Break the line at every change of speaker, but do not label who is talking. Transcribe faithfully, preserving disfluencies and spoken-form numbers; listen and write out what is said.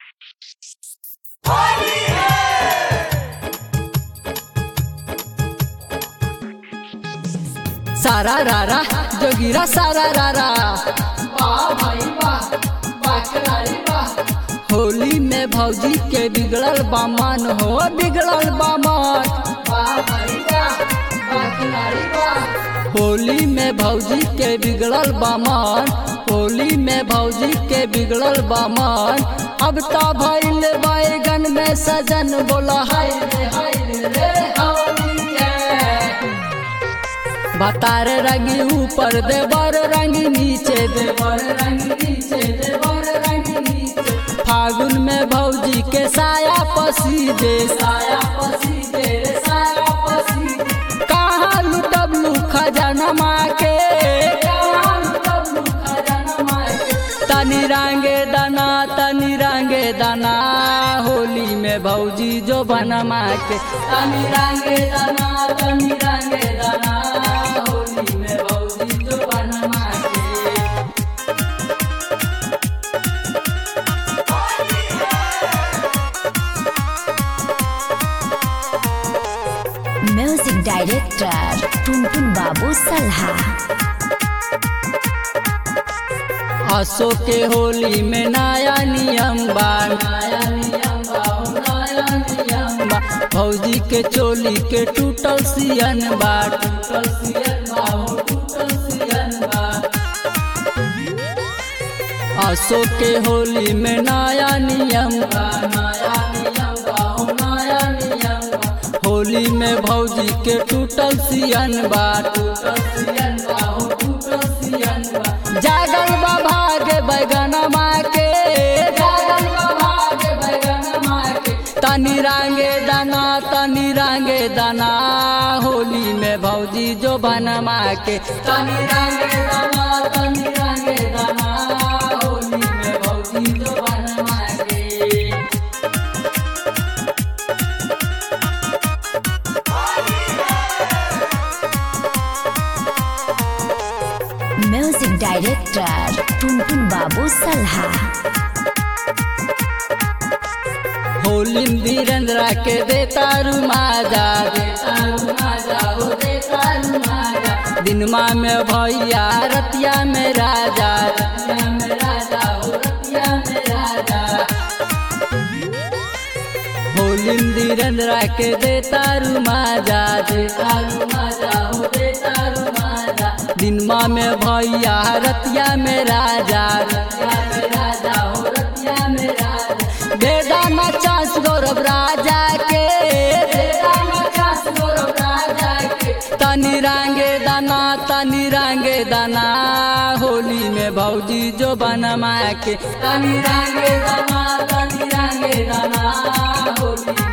सारा रारा जोगिरा सारा रारा
वाह भाई वाह वाह खिलाड़ी वाह।
होली में भौजी के बिगड़ल बामन हो बिगड़ल बामन।
वाह भाई वाह वाह खिलाड़ी वाह।
होली में भौजी के बिगड़ल बामन होली में भौजी के बिगड़ल बामन। अब तो भइल बैगन में सजन बोला हाय
रे हाय रे रे होली है।
बतार रंगी ऊपर देवर रंगी नीचे
देवर रंग नीचे देवर रंग नीचे।
फागुन में भौजी के साया पसी दे
साया पसी दे रे साया पसी दे।
कहाँ लुटब लू खजाना माँ के
कहाँ लुटब लू खजाना माँ के।
तनी रंगे दाना तनी रंगे दाना होली में भौजी जो बना माँ के।
तनी रंगे दाना तनी रंगे दाना होली में भौजी जो बना माँ के।
म्यूजिक डायरेक्टर टुनटुन बाबू सल्हा।
असो के होली में नया नियम बा
नया नियम बा हो नया नियम बा।
भौजी के चोली के टूटल सियन बा
टूटल सियन बा हो टूटल सियन बा।
असो के होली में नया नियम बा
नया नियम बा हो नया नियम बा।
होली में भौजी के टूटल सियन बा
टूटल सियन बा हो टूटल सियन बा।
जागल बा भागे बैगन माँ के
जागल बा भागे बैगन माँ के।
तनी रंगे दाना तनी रंगे दाना होली में भौजी जो बना माँ के।
तनी रंगे दाना तनी रंगे दाना होली में भौजी जो बना माँ के।
म्यूजिक डायरेक्टर टुनटुन बाबू सल्हा।
होली वीरेंद्रा के देता रुमाजा
देता रुमाजा हो देता रुमाजा।
दिनमा में भैया रतिया में राजा
रतिया में राजा हो रतिया में राजा।
होली वीरेंद्रा के देता रुमाजा
देता रुमाजा हो देता रुमाजा।
दिनमा में भैया रतिया में राजा
रतिया में राजा हो रतिया में राजा।
बेदाना चांस गौरव राजा के
देता मचास गौरव राजा के।
तनी रंगे दाना तनी रंगे दाना होली में भौजी जो बना माँ के।
तनी रंगे दाना तनी रंगे दाना होली